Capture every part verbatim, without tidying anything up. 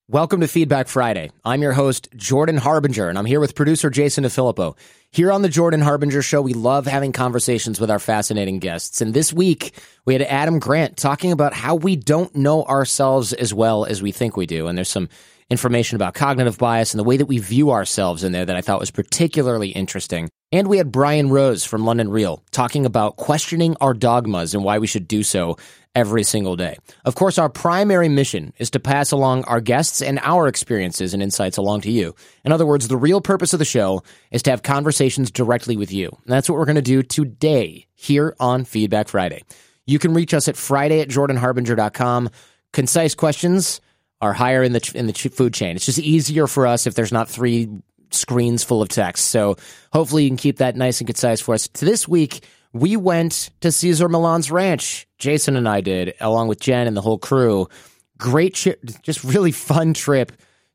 Welcome to Feedback Friday. I'm your host, Jordan Harbinger, and I'm here with producer Jason DeFilippo. Here on the Jordan Harbinger Show, we love having conversations with our fascinating guests. And this week, we had Adam Grant talking about how we don't know ourselves as well as we think we do. And there's some information about cognitive bias and the way that we view ourselves in there that I thought was particularly interesting. And we had Brian Rose from London Real talking about questioning our dogmas and why we should do so every single day. Of course, our primary mission is to pass along our guests and our experiences and insights along to you. In other words, the real purpose of the show is to have conversations directly with you. And that's what we're going to do today here on Feedback Friday. You can reach us at Friday at jordan harbinger dot com. Concise questions are higher in the in the food chain. It's just easier for us if there's not three screens full of text. So hopefully you can keep that nice and concise for us. To this week, we went to Cesar Millan's ranch. Jason and I did, along with Jen and the whole crew. Great, tri- just really fun trip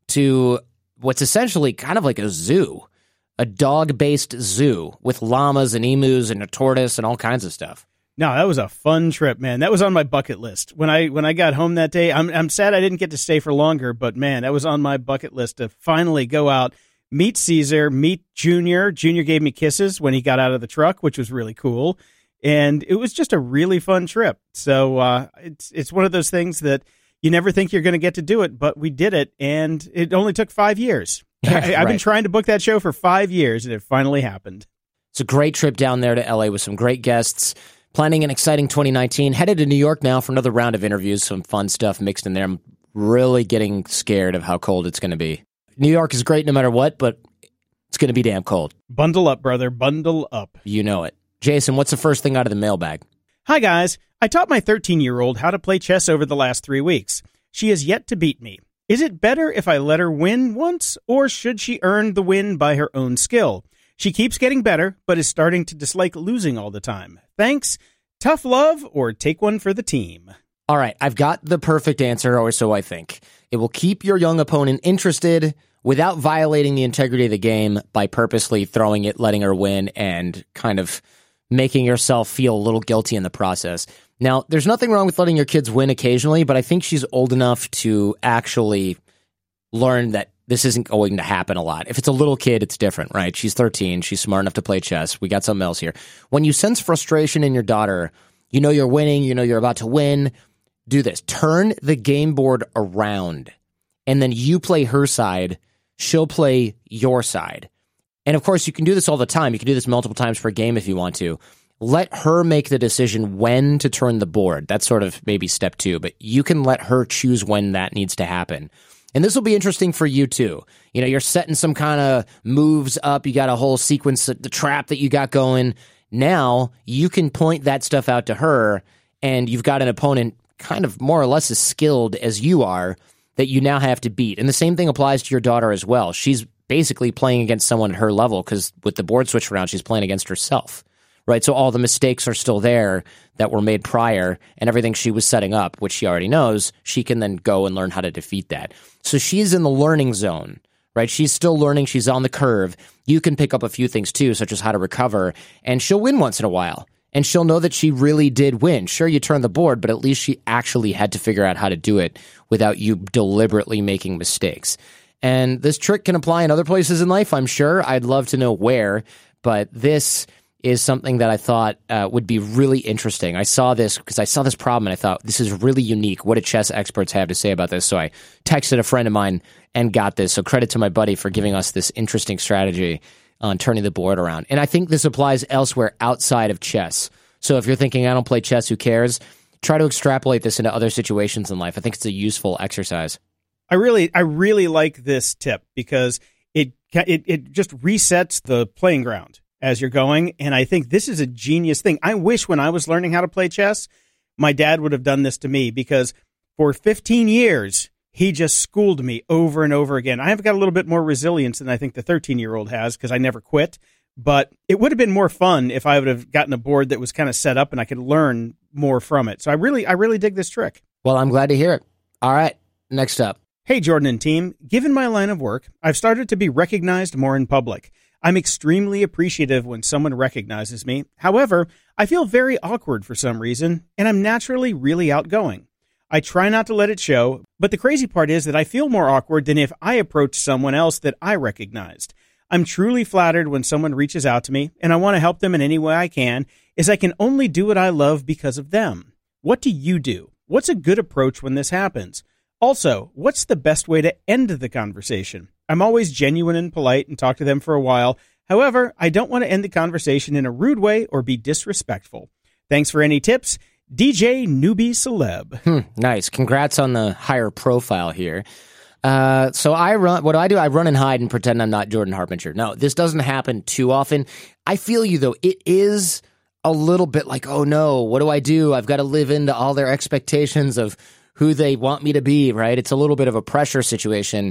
to what's essentially kind of like a zoo, a dog-based zoo with llamas and emus and a tortoise and all kinds of stuff. No, that was a fun trip, man. That was on my bucket list. When I when I got home that day, I'm I'm sad I didn't get to stay for longer, but man, that was on my bucket list to finally go out, meet Cesar, meet Junior. Junior gave me kisses when he got out of the truck, which was really cool. And it was just a really fun trip. So uh, it's it's one of those things that you never think you're going to get to do it, but we did it, and it only took five years. I, I've right. been trying to book that show for five years, and it finally happened. It's a great trip down there to L A with some great guests. Planning an exciting twenty nineteen. Headed to New York now for another round of interviews. Some fun stuff mixed in there. I'm really getting scared of how cold it's going to be. New York is great no matter what, but it's going to be damn cold. Bundle up, brother. Bundle up. You know it. Jason, what's the first thing out of the mailbag? Hi, guys. I taught my thirteen-year-old how to play chess over the last three weeks. She has yet to beat me. Is it better if I let her win once, or should she earn the win by her own skill? She keeps getting better, but is starting to dislike losing all the time. Thanks. Tough love, or take one for the team. All right, I've got the perfect answer, or so I think. It will keep your young opponent interested without violating the integrity of the game by purposely throwing it, letting her win, and kind of making yourself feel a little guilty in the process. Now, there's nothing wrong with letting your kids win occasionally, but I think she's old enough to actually learn that this isn't going to happen a lot. If it's a little kid, it's different, right? She's thirteen. She's smart enough to play chess. We got something else here. When you sense frustration in your daughter, you know you're winning, you know you're about to win, do this. Turn the game board around, and then you play her side. She'll play your side. And of course, you can do this all the time. You can do this multiple times per game if you want to. Let her make the decision when to turn the board. That's sort of maybe step two, but you can let her choose when that needs to happen. And this will be interesting for you too. You know, you're setting some kind of moves up. You got a whole sequence, the trap that you got going. Now you can point that stuff out to her, and you've got an opponent kind of more or less as skilled as you are that you now have to beat. And the same thing applies to your daughter as well. She's basically playing against someone at her level because with the board switched around, she's playing against herself, right? So all the mistakes are still there that were made prior, and everything she was setting up, which she already knows, she can then go and learn how to defeat that. So she's in the learning zone, right? She's still learning. She's on the curve. You can pick up a few things too, such as how to recover, and she'll win once in a while. And she'll know that she really did win. Sure, you turned the board, but at least she actually had to figure out how to do it without you deliberately making mistakes. And this trick can apply in other places in life, I'm sure. I'd love to know where, but this is something that I thought uh, would be really interesting. I saw this because I saw this problem and I thought, this is really unique. What do chess experts have to say about this? So I texted a friend of mine and got this. So credit to my buddy for giving us this interesting strategy on turning the board around. And I think this applies elsewhere outside of chess. So if you're thinking, I don't play chess, who cares? Try to extrapolate this into other situations in life. I think it's a useful exercise. I really, I really like this tip because it, it, it just resets the playing ground as you're going. And I think this is a genius thing. I wish when I was learning how to play chess, my dad would have done this to me because for fifteen years, he just schooled me over and over again. I have got a little bit more resilience than I think the thirteen-year-old has because I never quit. But it would have been more fun if I would have gotten a board that was kind of set up and I could learn more from it. So I really, I really dig this trick. Well, I'm glad to hear it. All right, next up. Hey, Jordan and team. Given my line of work, I've started to be recognized more in public. I'm extremely appreciative when someone recognizes me. However, I feel very awkward for some reason, and I'm naturally really outgoing. I try not to let it show, but the crazy part is that I feel more awkward than if I approached someone else that I recognized. I'm truly flattered when someone reaches out to me, and I want to help them in any way I can, as I can only do what I love because of them. What do you do? What's a good approach when this happens? Also, what's the best way to end the conversation? I'm always genuine and polite and talk to them for a while. However, I don't want to end the conversation in a rude way or be disrespectful. Thanks for any tips. D J Newbie Celeb. Hmm, nice. Congrats on the higher profile here. Uh, so I run, what do I do? I run and hide and pretend I'm not Jordan Harbinger. No, this doesn't happen too often. I feel you though. It is a little bit like, oh no, what do I do? I've got to live into all their expectations of who they want me to be, right? It's a little bit of a pressure situation.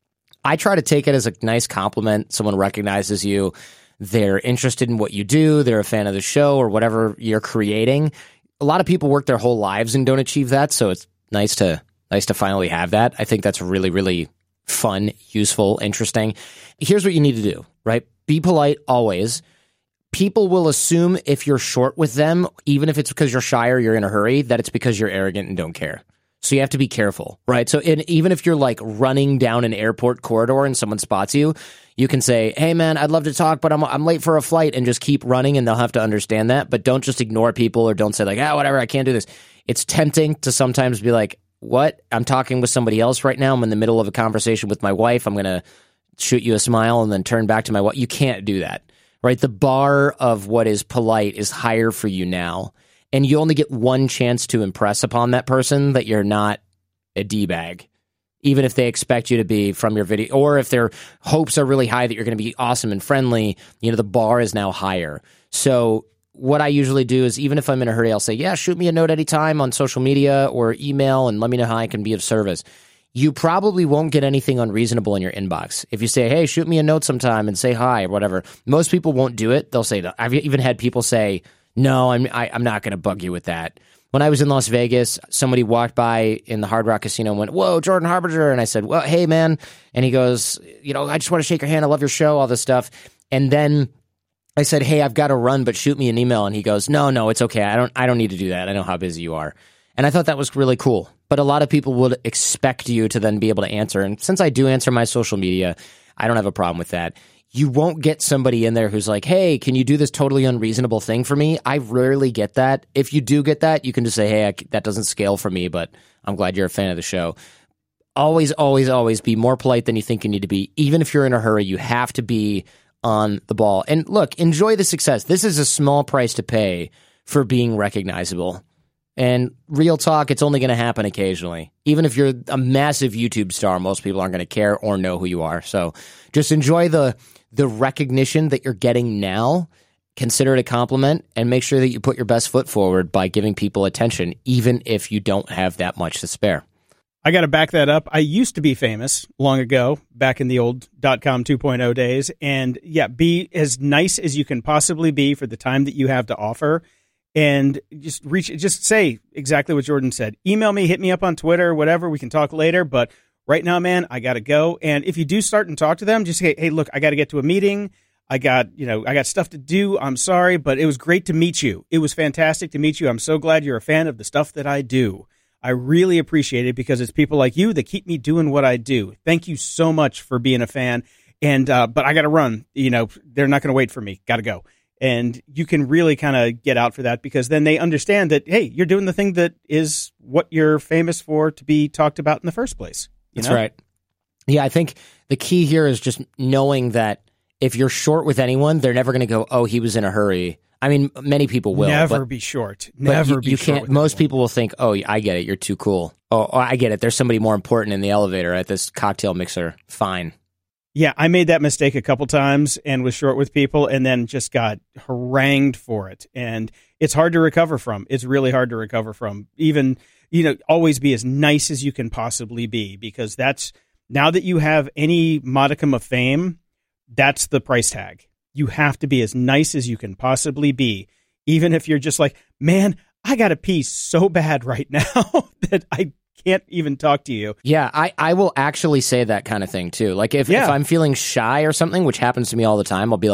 I try to take it as a nice compliment. Someone recognizes you. They're interested in what you do. They're a fan of the show or whatever you're creating. A lot of people work their whole lives and don't achieve that. So it's nice to, nice to finally have that. I think that's really, really fun, useful, interesting. Here's what you need to do, right? Be polite always. People will assume if you're short with them, even if it's because you're shy or you're in a hurry, that it's because you're arrogant and don't care. So you have to be careful, right? So in, even if you're like running down an airport corridor and someone spots you, you can say, hey man, I'd love to talk, but I'm I'm late for a flight, and just keep running, and they'll have to understand that. But don't just ignore people or don't say like, ah, whatever, I can't do this. It's tempting to sometimes be like, what? I'm talking with somebody else right now. I'm in the middle of a conversation with my wife. I'm going to shoot you a smile and then turn back to my wife. You can't do that, right? The bar of what is polite is higher for you now. And you only get one chance to impress upon that person that you're not a D-bag, even if they expect you to be from your video, or if their hopes are really high that you're going to be awesome and friendly. You know, the bar is now higher. So what I usually do is, even if I'm in a hurry, I'll say, yeah, shoot me a note anytime on social media or email and let me know how I can be of service. You probably won't get anything unreasonable in your inbox. If you say, hey, shoot me a note sometime and say hi or whatever, most people won't do it. They'll say, I've even had people say, no, I'm I, I'm not going to bug you with that. When I was in Las Vegas, somebody walked by in the Hard Rock Casino and went, whoa, Jordan Harbinger. And I said, well, hey, man. And he goes, you know, I just want to shake your hand. I love your show, all this stuff. And then I said, hey, I've got to run, but shoot me an email. And he goes, no, no, it's okay. I don't I don't need to do that. I know how busy you are. And I thought that was really cool. But a lot of people would expect you to then be able to answer. And since I do answer my social media, I don't have a problem with that. You won't get somebody in there who's like, hey, can you do this totally unreasonable thing for me? I rarely get that. If you do get that, you can just say, hey, I, that doesn't scale for me, but I'm glad you're a fan of the show. Always, always, always be more polite than you think you need to be. Even if you're in a hurry, you have to be on the ball. And look, enjoy the success. This is a small price to pay for being recognizable. And real talk, it's only going to happen occasionally. Even if you're a massive YouTube star, most people aren't going to care or know who you are. So just enjoy the the recognition that you're getting now. Consider it a compliment, and make sure that you put your best foot forward by giving people attention, even if you don't have that much to spare. I got to back that up. I used to be famous long ago, back in the old dot-com two point oh days. And yeah, be as nice as you can possibly be for the time that you have to offer. And just reach, just say exactly what Jordan said. Email me, hit me up on Twitter, whatever. We can talk later. But right now, man, I got to go. And if you do start and talk to them, just say, hey, look, I got to get to a meeting. I got, you know, I got stuff to do. I'm sorry, but it was great to meet you. It was fantastic to meet you. I'm so glad you're a fan of the stuff that I do. I really appreciate it, because it's people like you that keep me doing what I do. Thank you so much for being a fan. And, uh, but I got to run. You know, they're not going to wait for me. Got to go. And you can really kind of get out for that, because then they understand that, hey, you're doing the thing that is what you're famous for to be talked about in the first place. You That's know? right. Yeah, I think the key here is just knowing that if you're short with anyone, they're never going to go, oh, he was in a hurry. I mean, many people will. Never but, be short. Never you, be you short. Can't, most anyone. People will think, oh, I get it. You're too cool. Oh, oh, I get it. There's somebody more important in the elevator at this cocktail mixer. Fine. Yeah, I made that mistake a couple times and was short with people, and then just got harangued for it. And it's hard to recover from. It's really hard to recover from. Even, you know, always be as nice as you can possibly be, because that's, now that you have any modicum of fame, that's the price tag. You have to be as nice as you can possibly be, even if you're just like, man, I got to pee so bad right now that I can't even talk to you. Yeah, I, I will actually say that kind of thing too. Like if, yeah. if I'm feeling shy or something, which happens to me all the time, I'll be like,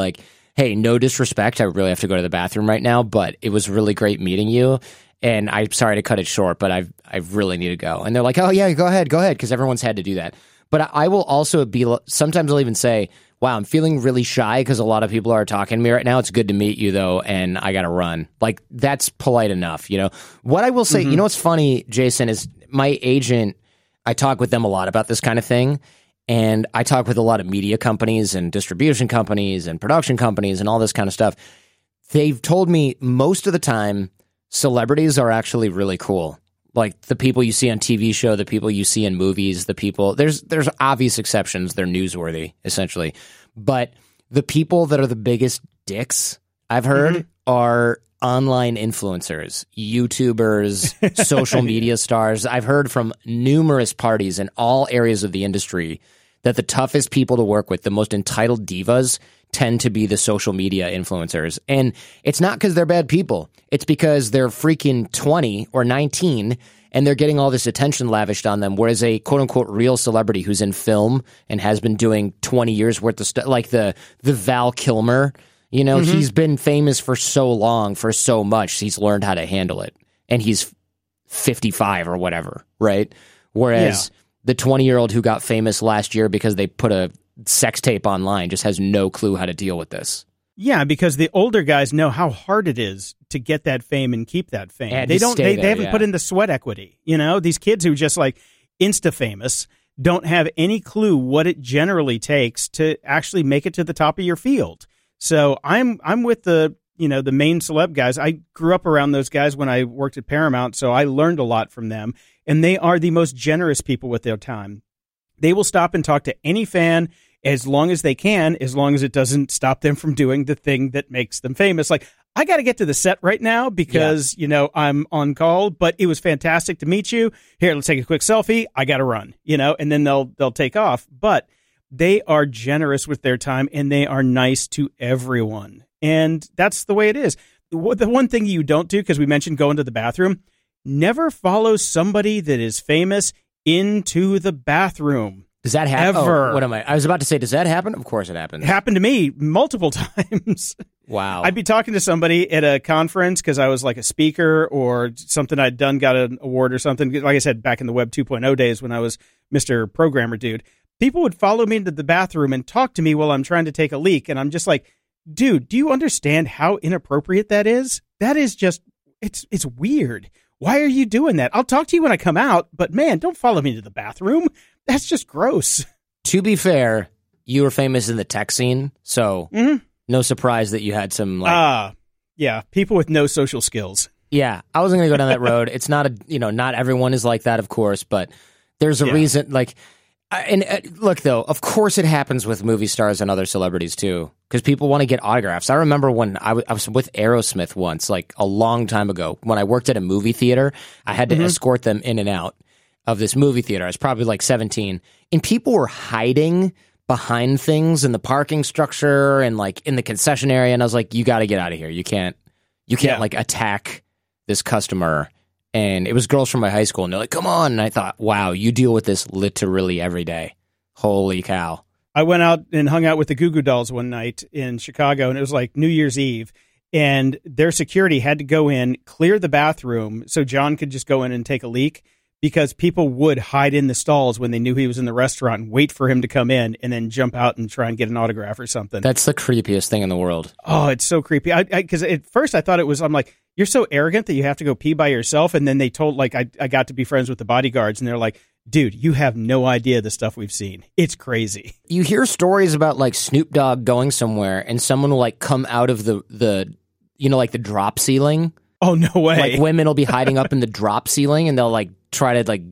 hey, no disrespect, I really have to go to the bathroom right now, but it was really great meeting you. And I'm sorry to cut it short, but I I really need to go. And they're like, oh, yeah, go ahead, go ahead, because everyone's had to do that. But I will also be, sometimes I'll even say, wow, I'm feeling really shy because a lot of people are talking to me right now. It's good to meet you, though, and I got to run. Like, that's polite enough, you know? What I will say, mm-hmm. you know what's funny, Jason, is my agent, I talk with them a lot about this kind of thing. And I talk with a lot of media companies and distribution companies and production companies and all this kind of stuff. They've told me most of the time, celebrities are actually really cool. Like the people you see on T V show, the people you see in movies, the people, there's there's obvious exceptions. They're newsworthy, essentially. But the people that are the biggest dicks, I've heard, mm-hmm. are online influencers, YouTubers, social media stars. I've heard from numerous parties in all areas of the industry that the toughest people to work with, the most entitled divas, tend to be the social media influencers. And it's not because they're bad people. It's because they're freaking twenty or nineteen and they're getting all this attention lavished on them. Whereas a quote unquote real celebrity who's in film and has been doing twenty years worth of stuff, like the, the Val Kilmer, you know, mm-hmm. he's been famous for so long, for so much, he's learned how to handle it. And he's fifty-five or whatever, right? Whereas yeah. the twenty-year-old who got famous last year because they put a sex tape online just has no clue how to deal with this. Yeah, because the older guys know how hard it is to get that fame and keep that fame. And they don't. They, there, they haven't yeah. put in the sweat equity. You know, these kids who just like insta famous don't have any clue what it generally takes to actually make it to the top of your field. So I'm I'm with the you know the main celeb guys. I grew up around those guys when I worked at Paramount, so I learned a lot from them. And they are the most generous people with their time. They will stop and talk to any fan as long as they can, as long as it doesn't stop them from doing the thing that makes them famous. Like, I got to get to the set right now because, yeah. you know, I'm on call, but it was fantastic to meet you. Here, let's take a quick selfie. I got to run, you know, and then they'll they'll take off. But they are generous with their time and they are nice to everyone. And that's the way it is. The one thing you don't do, because we mentioned going to the bathroom, never follow somebody that is famous into the bathroom. Does that happen? Ever. Oh, what am I? I was about to say, does that happen? Of course it happens. It happened to me multiple times. Wow. I'd be talking to somebody at a conference because I was like a speaker or something I'd done, got an award or something. Like I said, back in the Web two point oh days when I was Mister Programmer Dude, people would follow me into the bathroom and talk to me while I'm trying to take a leak. And I'm just like, dude, do you understand how inappropriate that is? That is just, it's it's weird. Why are you doing that? I'll talk to you when I come out, but man, don't follow me to the bathroom. That's just gross. To be fair, you were famous in the tech scene, so mm-hmm. no surprise that you had some like ah, uh, yeah, people with no social skills. Yeah, I wasn't going to go down that road. It's not a, you know, not everyone is like that, of course, but there's a yeah. reason. Like, and uh, look though, of course it happens with movie stars and other celebrities too, because people want to get autographs. I remember when I, w- I was with Aerosmith once, like a long time ago, when I worked at a movie theater. I had to mm-hmm. escort them in and out of this movie theater. I was probably like seventeen, and people were hiding behind things in the parking structure and like in the concession area. And I was like, you got to get out of here. You can't, you can't yeah. like attack this customer. And it was girls from my high school, and they're like, come on. And I thought, wow, you deal with this literally every day. Holy cow. I went out and hung out with the Goo Goo Dolls one night in Chicago, and it was like New Year's Eve. And their security had to go in, clear the bathroom so John could just go in and take a leak, because people would hide in the stalls when they knew he was in the restaurant and wait for him to come in and then jump out and try and get an autograph or something. That's the creepiest thing in the world. Oh, it's so creepy. I Because at first I thought it was, I'm like, you're so arrogant that you have to go pee by yourself. And then they told, like, I, I got to be friends with the bodyguards, and they're like, dude, you have no idea the stuff we've seen. It's crazy. You hear stories about, like, Snoop Dogg going somewhere and someone will, like, come out of the, the you know, like the drop ceiling. Oh, no way. Like, women will be hiding up in the drop ceiling, and they'll, like, try to, like,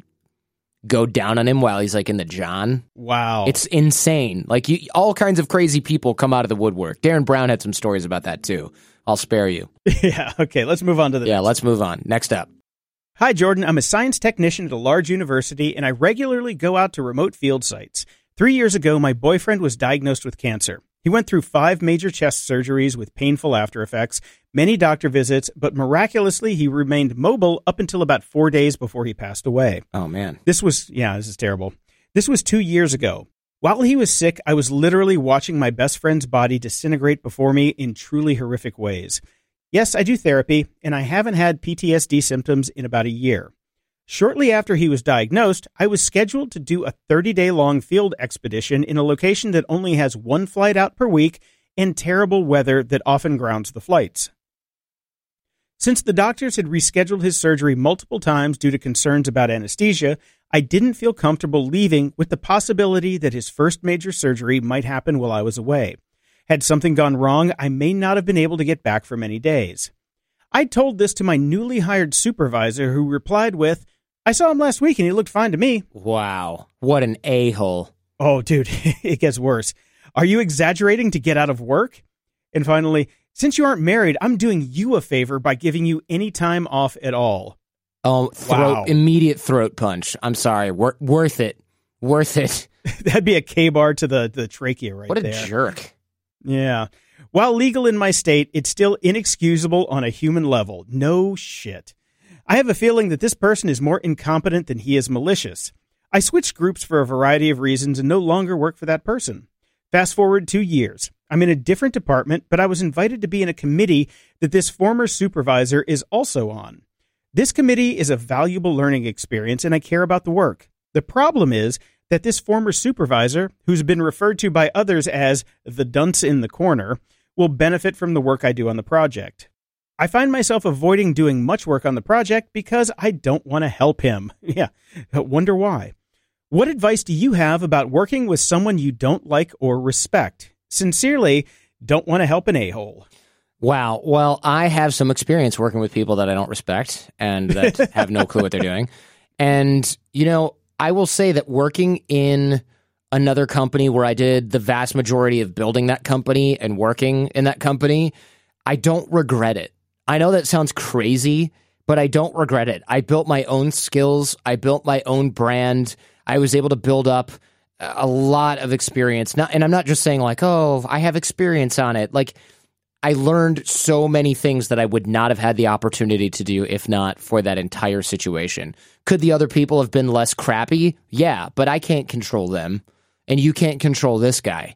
go down on him while he's, like, in the John. Wow. It's insane. Like, you, all kinds of crazy people come out of the woodwork. Darren Brown had some stories about that, too. I'll spare you. Yeah, okay, let's move on to the Yeah, next let's one. move on. Next up. Hi, Jordan. I'm a science technician at a large university, and I regularly go out to remote field sites. Three years ago, my boyfriend was diagnosed with cancer. He went through five major chest surgeries with painful after effects, many doctor visits, but miraculously, he remained mobile up until about four days before he passed away. Oh, man. This was, yeah, this is terrible. This was two years ago. While he was sick, I was literally watching my best friend's body disintegrate before me in truly horrific ways. Yes, I do therapy, and I haven't had P T S D symptoms in about a year. Shortly after he was diagnosed, I was scheduled to do a thirty-day-long field expedition in a location that only has one flight out per week and terrible weather that often grounds the flights. Since the doctors had rescheduled his surgery multiple times due to concerns about anesthesia, I didn't feel comfortable leaving with the possibility that his first major surgery might happen while I was away. Had something gone wrong, I may not have been able to get back for many days. I told this to my newly hired supervisor, who replied with, "I saw him last week and he looked fine to me." Wow. What an a-hole. Oh, dude, it gets worse. Are you exaggerating to get out of work? And finally, since you aren't married, I'm doing you a favor by giving you any time off at all. Oh, throat, Wow. immediate throat punch. I'm sorry. Wor- worth it. Worth it. That'd be a K-bar to the, the trachea right What a there. jerk. Yeah. While legal in my state, it's still inexcusable on a human level. No shit. I have a feeling that this person is more incompetent than he is malicious. I switched groups for a variety of reasons and no longer work for that person. Fast forward two years. I'm in a different department, but I was invited to be in a committee that this former supervisor is also on. This committee is a valuable learning experience, and I care about the work. The problem is that this former supervisor, who's been referred to by others as the dunce in the corner, will benefit from the work I do on the project. I find myself avoiding doing much work on the project because I don't want to help him. Yeah, wonder why. What advice do you have about working with someone you don't like or respect? Sincerely, don't want to help an a-hole. Wow. Well, I have some experience working with people that I don't respect and that have no clue what they're doing. And, you know, I will say that working in another company where I did the vast majority of building that company and working in that company, I don't regret it. I know that sounds crazy, but I don't regret it. I built my own skills. I built my own brand. I was able to build up a lot of experience. Not, and I'm not just saying like, oh, I have experience on it. Like, I learned so many things that I would not have had the opportunity to do if not for that entire situation. Could the other people have been less crappy? Yeah, but I can't control them, and you can't control this guy.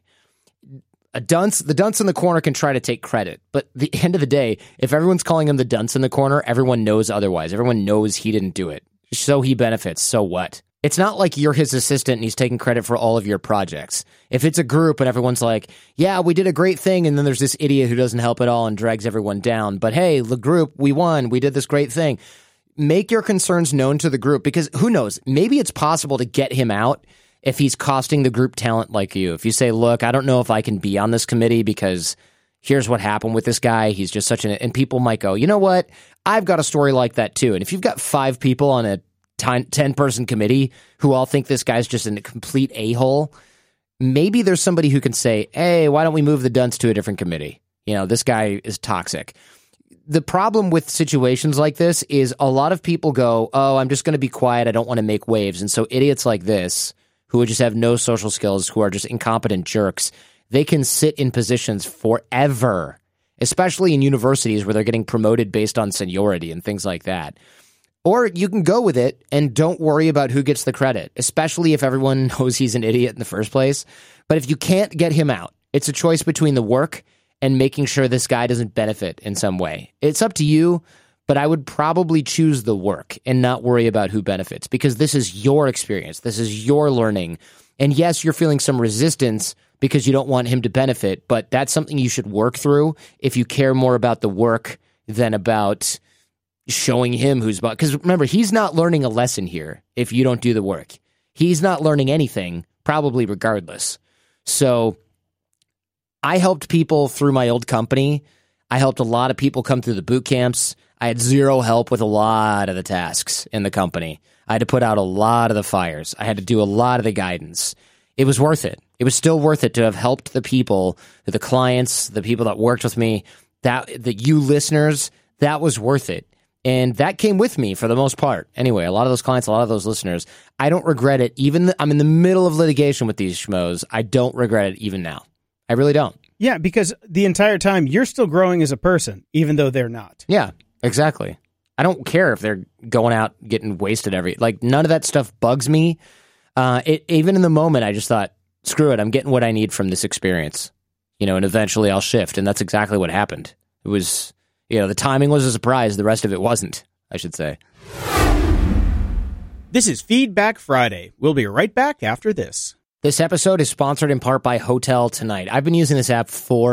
A dunce, the dunce in the corner can try to take credit, but at the end of the day, if everyone's calling him the dunce in the corner, everyone knows otherwise. Everyone knows he didn't do it. So he benefits. So what? It's not like you're his assistant and he's taking credit for all of your projects. If it's a group and everyone's like, yeah, we did a great thing, and then there's this idiot who doesn't help at all and drags everyone down. But hey, the group, we won. We did this great thing. Make your concerns known to the group, because who knows? Maybe it's possible to get him out if he's costing the group talent like you. If you say, look, I don't know if I can be on this committee because here's what happened with this guy. He's just such an... And people might go, you know what? I've got a story like that too. And if you've got five people on a ten-person committee who all think this guy's just a complete a-hole, maybe there's somebody who can say, hey, why don't we move the dunce to a different committee? You know, this guy is toxic. The problem with situations like this is a lot of people go, oh, I'm just going to be quiet. I don't want to make waves. And so idiots like this, who would just have no social skills, who are just incompetent jerks, they can sit in positions forever, especially in universities where they're getting promoted based on seniority and things like that. Or you can go with it and don't worry about who gets the credit, especially if everyone knows he's an idiot in the first place. But if you can't get him out, it's a choice between the work and making sure this guy doesn't benefit in some way. It's up to you, but I would probably choose the work and not worry about who benefits, because this is your experience. This is your learning. And yes, you're feeling some resistance because you don't want him to benefit, but that's something you should work through if you care more about the work than about showing him who's... Because remember, he's not learning a lesson here if you don't do the work. He's not learning anything, probably regardless. So I helped people through my old company. I helped a lot of people come through the boot camps. I had zero help with a lot of the tasks in the company. I had to put out a lot of the fires. I had to do a lot of the guidance. It was worth it. It was still worth it to have helped the people, the clients, the people that worked with me, that, that you listeners, that was worth it. And that came with me for the most part. Anyway, a lot of those clients, a lot of those listeners, I don't regret it. Even th- I'm in the middle of litigation with these schmoes. I don't regret it even now. I really don't. Yeah, because the entire time you're still growing as a person, even though they're not. Yeah, exactly. I don't care if they're going out getting wasted every... Like, none of that stuff bugs me. Uh, it, even in the moment, I just thought, screw it, I'm getting what I need from this experience, you know, and eventually I'll shift. And that's exactly what happened. It was, you know, the timing was a surprise. The rest of it wasn't, I should say. This is Feedback Friday. We'll be right back after this. This episode is sponsored in part by Hotel Tonight. I've been using this app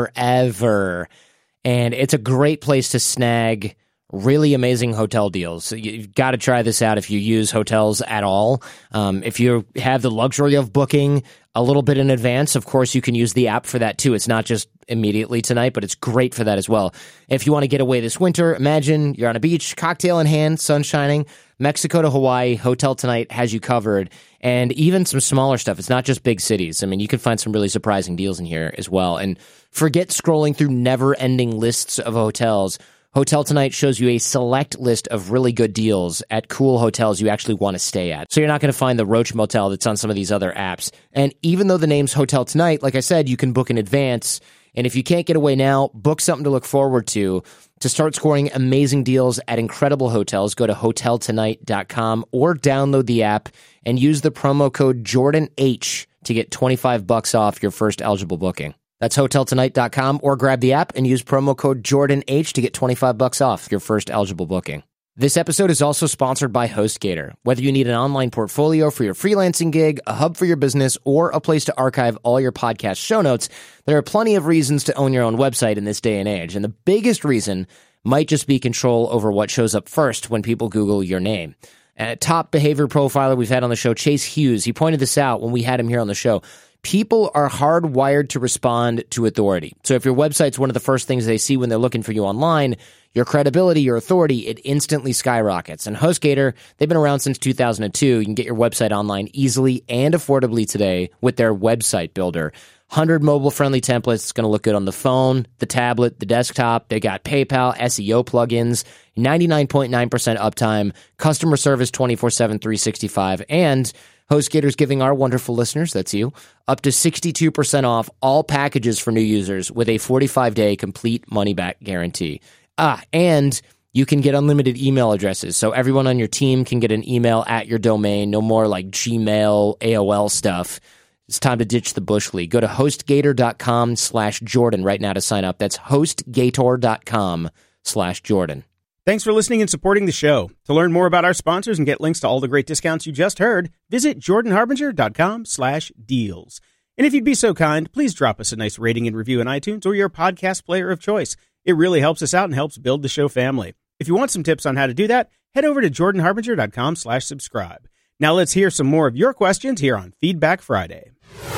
forever, and it's a great place to snag really amazing hotel deals. You've got to try this out if you use hotels at all. Um, if you have the luxury of booking a little bit in advance, of course, you can use the app for that too. It's not just immediately tonight, but it's great for that as well. If you want to get away this winter, imagine you're on a beach, cocktail in hand, sun shining, Mexico to Hawaii, Hotel Tonight has you covered, and even some smaller stuff. It's not just big cities. I mean, you can find some really surprising deals in here as well. And forget scrolling through never-ending lists of hotels. Hotel Tonight shows you a select list of really good deals at cool hotels you actually want to stay at. So you're not going to find the Roach Motel that's on some of these other apps. And even though the name's Hotel Tonight, like I said, you can book in advance. And if you can't get away now, book something to look forward to. To start scoring amazing deals at incredible hotels, go to hotel tonight dot com or download the app and use the promo code Jordan H to get twenty-five bucks off your first eligible booking. That's hotel tonight dot com or grab the app and use promo code Jordan H to get twenty-five bucks off your first eligible booking. This episode is also sponsored by HostGator. Whether you need an online portfolio for your freelancing gig, a hub for your business, or a place to archive all your podcast show notes, there are plenty of reasons to own your own website in this day and age. And the biggest reason might just be control over what shows up first when people Google your name. A top behavior profiler we've had on the show, Chase Hughes, he pointed this out when we had him here on the show. People are hardwired to respond to authority. So if your website's one of the first things they see when they're looking for you online, your credibility, your authority, it instantly skyrockets. And HostGator, they've been around since two thousand two. You can get your website online easily and affordably today with their website builder. one hundred mobile-friendly templates. It's going to look good on the phone, the tablet, the desktop. They got PayPal, S E O plugins, ninety-nine point nine percent uptime, customer service twenty-four seven, three sixty-five, and HostGator's giving our wonderful listeners, that's you, up to sixty-two percent off all packages for new users with a forty-five day complete money-back guarantee. Ah, and you can get unlimited email addresses, so everyone on your team can get an email at your domain. No more like Gmail, A O L stuff. It's time to ditch the Bush League. Go to HostGator.com slash Jordan right now to sign up. That's HostGator.com slash Jordan. Thanks for listening and supporting the show. To learn more about our sponsors and get links to all the great discounts you just heard, visit jordanharbinger.com slash deals. And if you'd be so kind, please drop us a nice rating and review in iTunes or your podcast player of choice. It really helps us out and helps build the show family. If you want some tips on how to do that, head over to jordanharbinger.com slash subscribe. Now let's hear some more of your questions here on Feedback Friday.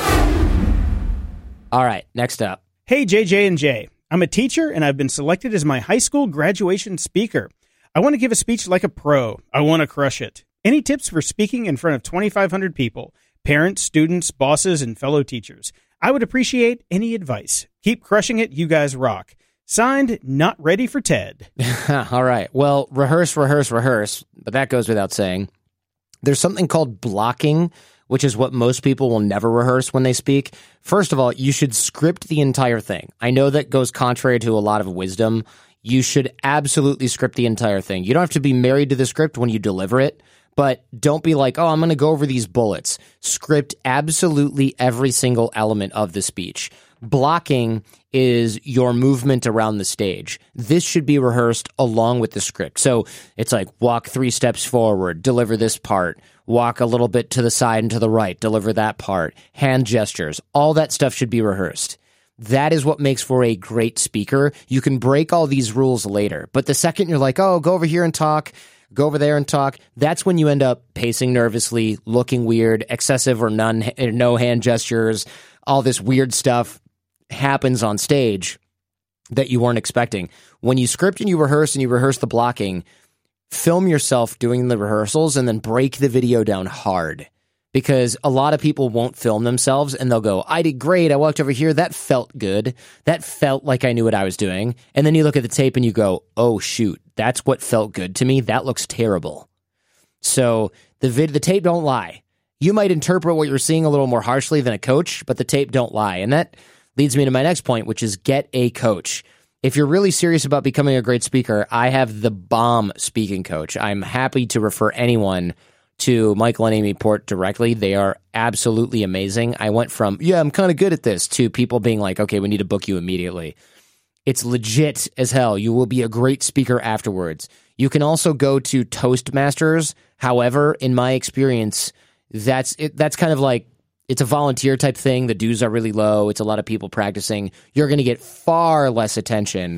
All right, next up. Hey, J J and J. I'm a teacher, and I've been selected as my high school graduation speaker. I want to give a speech like a pro. I want to crush it. Any tips for speaking in front of twenty-five hundred people? Parents, students, bosses, and fellow teachers. I would appreciate any advice. Keep crushing it. You guys rock. Signed, Not Ready for Ted. All right. Well, rehearse, rehearse, rehearse. But that goes without saying. There's something called blocking, which is what most people will never rehearse when they speak. First of all, you should script the entire thing. I know that goes contrary to a lot of wisdom. You should absolutely script the entire thing. You don't have to be married to the script when you deliver it, but don't be like, oh, I'm going to go over these bullets. Script absolutely every single element of the speech. Blocking is your movement around the stage. This should be rehearsed along with the script. So it's like walk three steps forward, deliver this part, walk a little bit to the side and to the right, deliver that part, hand gestures. All that stuff should be rehearsed. That is what makes for a great speaker. You can break all these rules later, but the second you're like, oh, go over here and talk, go over there and talk, that's when you end up pacing nervously, looking weird, excessive or none, no hand gestures, all this weird stuff happens on stage that you weren't expecting. When you script and you rehearse and you rehearse the blocking, film yourself doing the rehearsals and then break the video down hard, because a lot of people won't film themselves and they'll go, I did great. I walked over here. That felt good. That felt like I knew what I was doing. And then you look at the tape and you go, oh, shoot, that's what felt good to me. That looks terrible. So the vid- the tape don't lie. You might interpret what you're seeing a little more harshly than a coach, but the tape don't lie. And that leads me to my next point, which is get a coach. If you're really serious about becoming a great speaker, I have the bomb speaking coach. I'm happy to refer anyone to Michael and Amy Port directly. They are absolutely amazing. I went from, yeah, I'm kind of good at this, to people being like, okay, we need to book you immediately. It's legit as hell. You will be a great speaker afterwards. You can also go to Toastmasters. However, in my experience, that's it, that's kind of like, it's a volunteer type thing. The dues are really low. It's a lot of people practicing. You're going to get far less attention.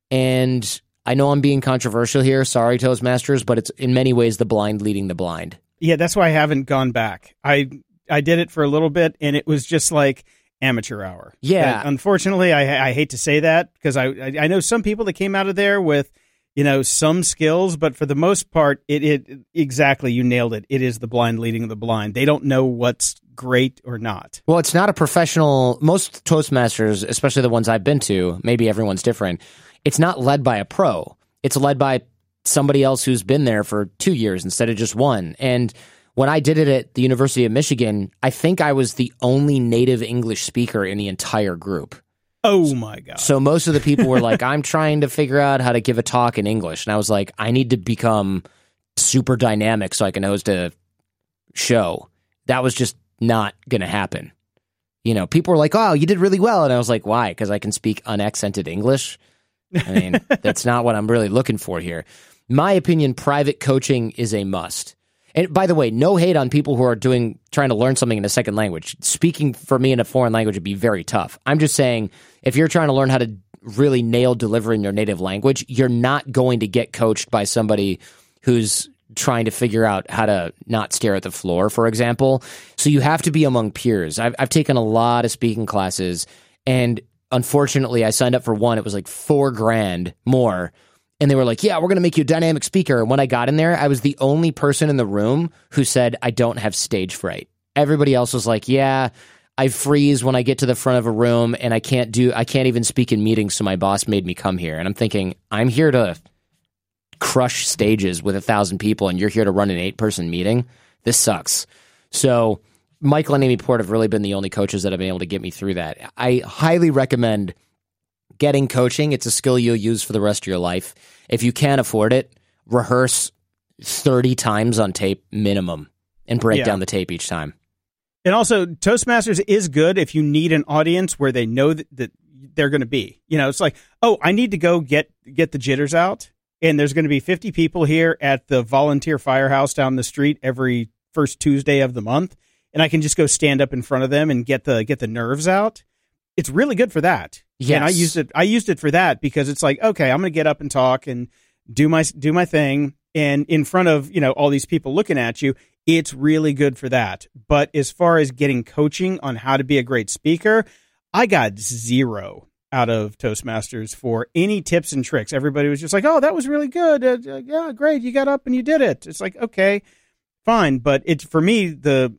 And I know I'm being controversial here. Sorry, Toastmasters, but it's in many ways the blind leading the blind. Yeah, that's why I haven't gone back. I I did it for a little bit, and it was just like amateur hour. Yeah. But unfortunately, I I hate to say that, because I I know some people that came out of there with, you know, some skills, but for the most part, it it exactly, you nailed it. It is the blind leading the blind. They don't know what's great or not. Well, it's not a professional. Most Toastmasters, especially the ones I've been to, maybe everyone's different. It's not led by a pro. It's led by somebody else who's been there for two years instead of just one. And when I did it at the University of Michigan, I think I was the only native English speaker in the entire group. Oh, my God. So most of the people were like, I'm trying to figure out how to give a talk in English. And I was like, I need to become super dynamic so I can host a show. That was just not going to happen. You know, people were like, oh, you did really well. And I was like, why? Because I can speak unaccented English? I mean, that's not what I'm really looking for here. My opinion, private coaching is a must. And by the way, no hate on people who are doing trying to learn something in a second language. Speaking for me in a foreign language would be very tough. I'm just saying, if you're trying to learn how to really nail delivering your native language, you're not going to get coached by somebody who's trying to figure out how to not stare at the floor, for example. So you have to be among peers. I've, I've taken a lot of speaking classes, and unfortunately, I signed up for one. It was like four grand more. And they were like, yeah, we're going to make you a dynamic speaker. And when I got in there, I was the only person in the room who said, I don't have stage fright. Everybody else was like, yeah, I freeze when I get to the front of a room, and I can't do, I can't even speak in meetings. So my boss made me come here. And I'm thinking, I'm here to crush stages with a thousand people, and you're here to run an eight person meeting. This sucks. So Michael and Amy Port have really been the only coaches that have been able to get me through that. I highly recommend getting coaching. It's a skill you'll use for the rest of your life. If you can't afford it, rehearse thirty times on tape minimum and break Yeah. down the tape each time. And also, Toastmasters is good if you need an audience where they know that, that they're going to be. You know, it's like, oh, I need to go get get the jitters out, and there's going to be fifty people here at the volunteer firehouse down the street every first Tuesday of the month, and I can just go stand up in front of them and get the get the nerves out. It's really good for that. Yes. And I used it. I used it for that because it's like, okay, I'm going to get up and talk and do my do my thing, and in front of, you know, all these people looking at you. It's really good for that. But as far as getting coaching on how to be a great speaker, I got zero out of Toastmasters for any tips and tricks. Everybody was just like, oh, that was really good. Uh, uh, yeah, great. You got up and you did it. It's like, okay, fine. But it's, for me, the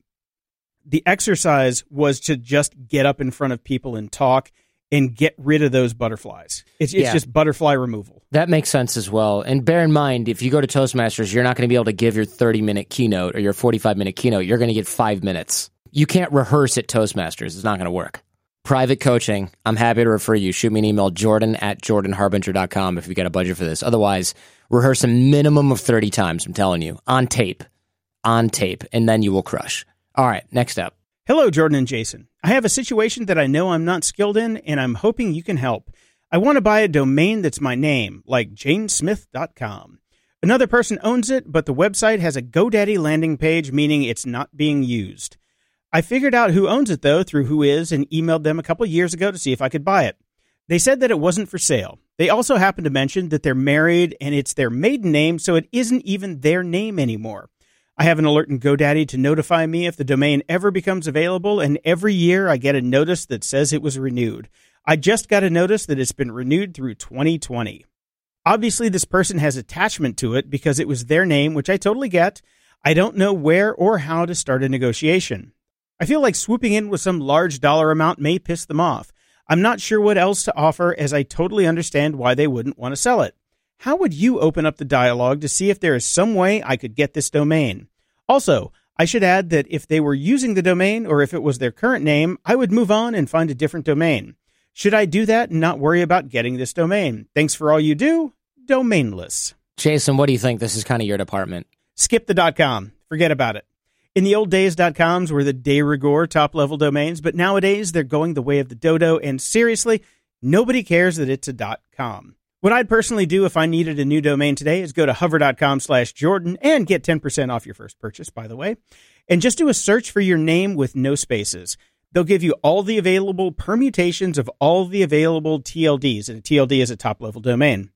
the exercise was to just get up in front of people and talk and get rid of those butterflies. It's, it's Yeah. just butterfly removal. That makes sense as well. And bear in mind, if you go to Toastmasters, you're not going to be able to give your thirty-minute keynote or your forty-five-minute keynote. You're going to get five minutes. You can't rehearse at Toastmasters. It's not going to work. Private coaching, I'm happy to refer you. Shoot me an email, jordan at jordan harbinger dot com if you got a budget for this. Otherwise, rehearse a minimum of thirty times, I'm telling you, on tape. On tape. And then you will crush. All right, next up. Hello, Jordan and Jason. I have a situation that I know I'm not skilled in, and I'm hoping you can help. I want to buy a domain that's my name, like jane smith dot com. Another person owns it, but the website has a GoDaddy landing page, meaning it's not being used. I figured out who owns it, though, through Whois, and emailed them a couple years ago to see if I could buy it. They said that it wasn't for sale. They also happened to mention that they're married, and it's their maiden name, so it isn't even their name anymore. I have an alert in GoDaddy to notify me if the domain ever becomes available, and every year I get a notice that says it was renewed. I just got a notice that it's been renewed through twenty twenty. Obviously, this person has attachment to it because it was their name, which I totally get. I don't know where or how to start a negotiation. I feel like swooping in with some large dollar amount may piss them off. I'm not sure what else to offer, as I totally understand why they wouldn't want to sell it. How would you open up the dialogue to see if there is some way I could get this domain? Also, I should add that if they were using the domain, or if it was their current name, I would move on and find a different domain. Should I do that and not worry about getting this domain? Thanks for all you do, Domainless. Jason, what do you think? This is kind of your department. Skip the .com. Forget about it. In the old days, .coms were the de rigueur top-level domains, but nowadays they're going the way of the dodo, and seriously, nobody cares that it's a .com. What I'd personally do if I needed a new domain today is go to hover.com slash Jordan and get ten percent off your first purchase, by the way, and just do a search for your name with no spaces. They'll give you all the available permutations of all the available T L Ds, and a T L D is a top-level domain.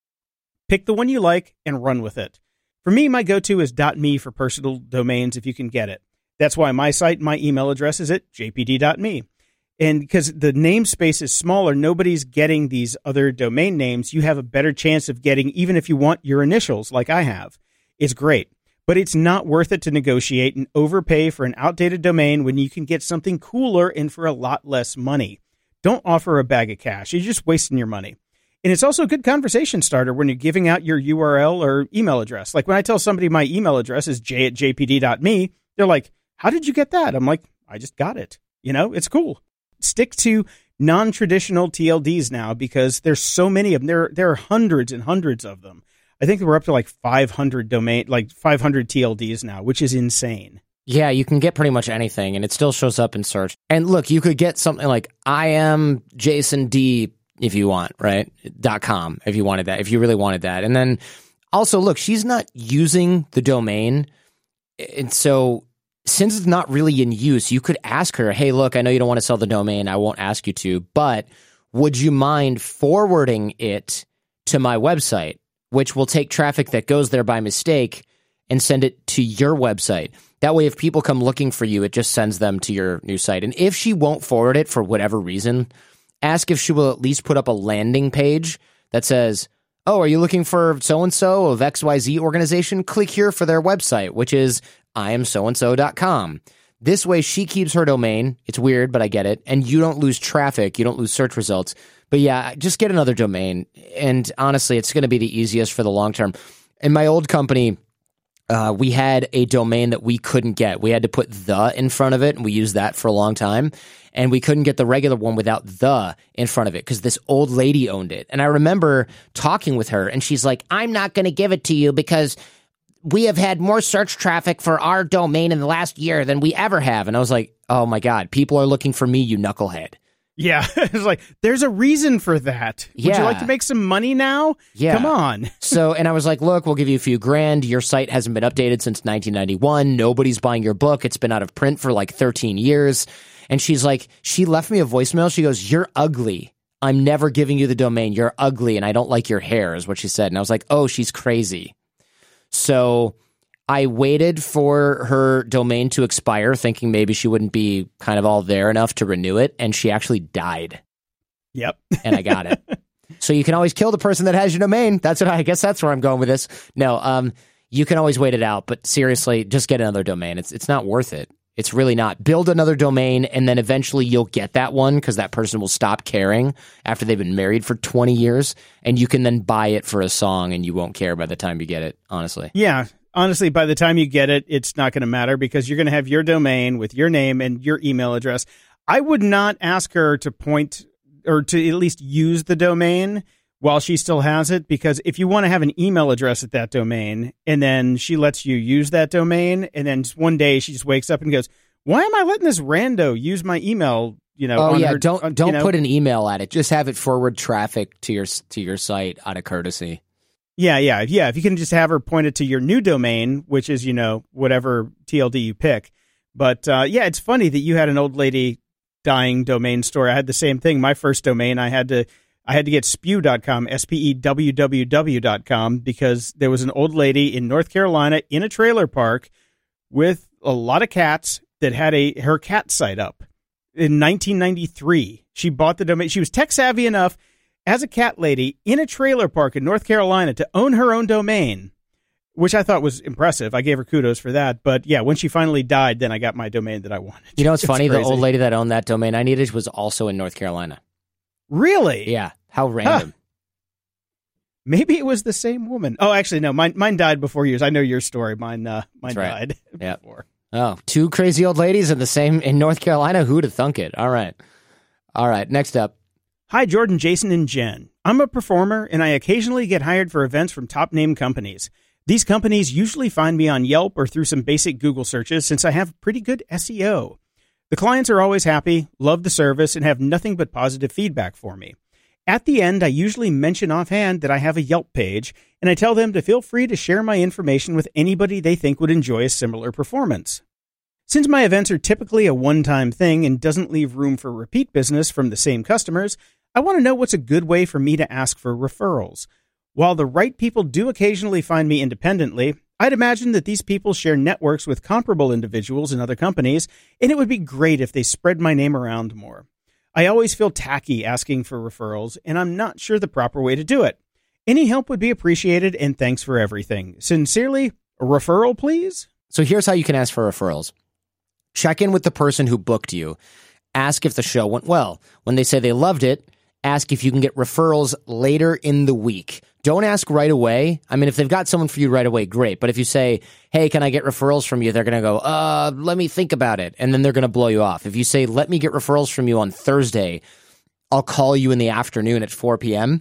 Pick the one you like and run with it. For me, my go-to is .me for personal domains if you can get it. That's why my site, my email address is at j p d dot m e. And because the namespace is smaller, nobody's getting these other domain names. You have a better chance of getting, even if you want your initials like I have. It's great. But it's not worth it to negotiate and overpay for an outdated domain when you can get something cooler and for a lot less money. Don't offer a bag of cash. You're just wasting your money. And it's also a good conversation starter when you're giving out your U R L or email address. Like when I tell somebody my email address is j at j p d dot m e, they're like, how did you get that? I'm like, I just got it. You know, it's cool. Stick to non-traditional T L Ds now because there's so many of them. There, there are hundreds and hundreds of them. I think we're up to like five hundred domain, like five hundred T L Ds now, which is insane. Yeah, you can get pretty much anything, and it still shows up in search. And look, you could get something like I am Jason D if you want, right? Dot com if you wanted that, if you really wanted that. And then also, look, she's not using the domain, and so since it's not really in use, you could ask her, hey, look, I know you don't want to sell the domain. I won't ask you to, but would you mind forwarding it to my website, which will take traffic that goes there by mistake and send it to your website? That way, if people come looking for you, it just sends them to your new site. And if she won't forward it for whatever reason, ask if she will at least put up a landing page that says, oh, are you looking for so-and-so of X Y Z organization? Click here for their website, which is I am so and so dot com. This way, she keeps her domain. It's weird, but I get it. And you don't lose traffic. You don't lose search results. But yeah, just get another domain. And honestly, it's going to be the easiest for the long term. In my old company, uh, we had a domain that we couldn't get. We had to put the in front of it, and we used that for a long time. And we couldn't get the regular one without the in front of it because this old lady owned it. And I remember talking with her, and she's like, I'm not going to give it to you because we have had more search traffic for our domain in the last year than we ever have. And I was like, oh my God, people are looking for me, you knucklehead. Yeah, it's like, there's a reason for that. Would yeah. you like to make some money now? Yeah. Come on. So, and I was like, look, we'll give you a few grand. Your site hasn't been updated since nineteen ninety-one. Nobody's buying your book. It's been out of print for like thirteen years. And she's like, she left me a voicemail. She goes, you're ugly. I'm never giving you the domain. You're ugly, and I don't like your hair, is what she said. And I was like, oh, she's crazy. So I waited for her domain to expire, thinking maybe she wouldn't be kind of all there enough to renew it, and she actually died. Yep. And I got it. So you can always kill the person that has your domain. That's what I, I guess that's where I'm going with this. No, um, you can always wait it out, but seriously, just get another domain. It's it's not worth it. It's really not. Build another domain, and then eventually you'll get that one because that person will stop caring after they've been married for twenty years, and you can then buy it for a song, and you won't care by the time you get it, honestly. Yeah. Honestly, by the time you get it, it's not going to matter because you're going to have your domain with your name and your email address. I would not ask her to point or to at least use the domain while she still has it, because if you want to have an email address at that domain and then she lets you use that domain and then just one day she just wakes up and goes, why am I letting this rando use my email? You know, oh on yeah, her, don't on, don't you know? put an email at it. Just have it forward traffic to your to your site out of courtesy. Yeah, yeah, yeah. If you can just have her point it to your new domain, which is, you know, whatever T L D you pick. But uh, yeah, it's funny that you had an old lady dying domain story. I had the same thing. My first domain, I had to I had to get spew dot com, S P E W W W dot com, because there was an old lady in North Carolina in a trailer park with a lot of cats that had a her cat site up in nineteen ninety-three. She bought the domain. She was tech savvy enough as a cat lady in a trailer park in North Carolina to own her own domain, which I thought was impressive. I gave her kudos for that. But yeah, when she finally died, then I got my domain that I wanted. You know what's it's funny? crazy. The old lady that owned that domain I needed was also in North Carolina. Really? Yeah. How random. Huh. Maybe it was the same woman. Oh, actually, no. Mine mine died before yours. I know your story. Mine uh, mine right. died yep. before. Oh, two crazy old ladies in the same in North Carolina. Who'd have thunk it? All right. All right. Next up. Hi, Jordan, Jason, and Jen. I'm a performer, and I occasionally get hired for events from top-name companies. These companies usually find me on Yelp or through some basic Google searches since I have pretty good S E O. The clients are always happy, love the service, and have nothing but positive feedback for me. At the end, I usually mention offhand that I have a Yelp page, and I tell them to feel free to share my information with anybody they think would enjoy a similar performance. Since my events are typically a one-time thing and doesn't leave room for repeat business from the same customers, I want to know what's a good way for me to ask for referrals. While the right people do occasionally find me independently, I'd imagine that these people share networks with comparable individuals in other companies, and it would be great if they spread my name around more. I always feel tacky asking for referrals, and I'm not sure the proper way to do it. Any help would be appreciated, and thanks for everything. Sincerely, a referral, please? So here's how you can ask for referrals. Check in with the person who booked you. Ask if the show went well. When they say they loved it, ask if you can get referrals later in the week. Don't ask right away. I mean, if they've got someone for you right away, great. But if you say, hey, can I get referrals from you? They're going to go, uh, let me think about it. And then they're going to blow you off. If you say, let me get referrals from you on Thursday, I'll call you in the afternoon at four p.m.